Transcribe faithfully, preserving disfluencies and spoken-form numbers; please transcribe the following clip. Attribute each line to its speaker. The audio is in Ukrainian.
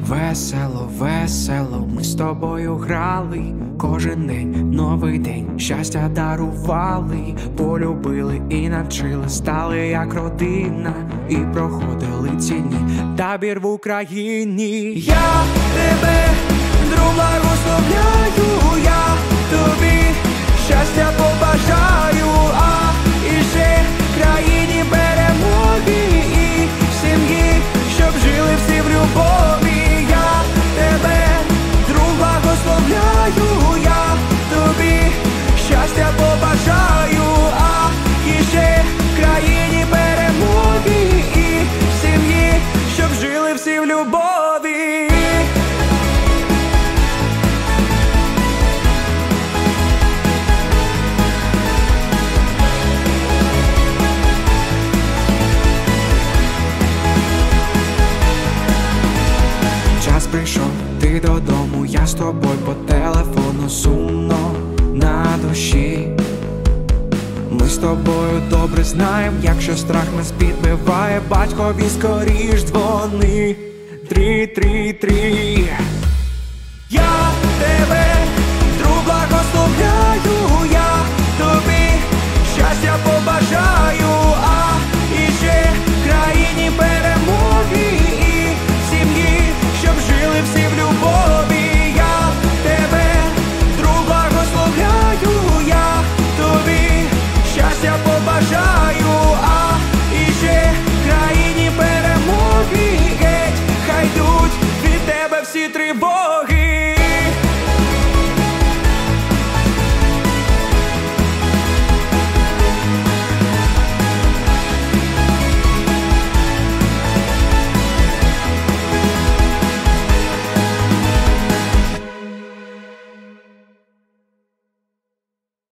Speaker 1: Весело, весело, ми з тобою грали. Кожен день, новий день, щастя дарували. Полюбили і навчили, стали як родина. І проходили ці дні, табір в Україні. Я тебе, друг, благословляю, я тобі щастя побажаю, а і ще країні перемоги, і в сім'ї, щоб жили всі в любові. Я тебе, друг, благословляю, я тобі щастя побажаю, а і ще країні перемоги, і в сім'ї, щоб жили всі в любові. Час прийшов, ти додому, я з тобою по телефону, сумно на душі. Ми з тобою добре знаєм, якщо страх нас підбиває, батькові скоріш дзвони. Три, три, три.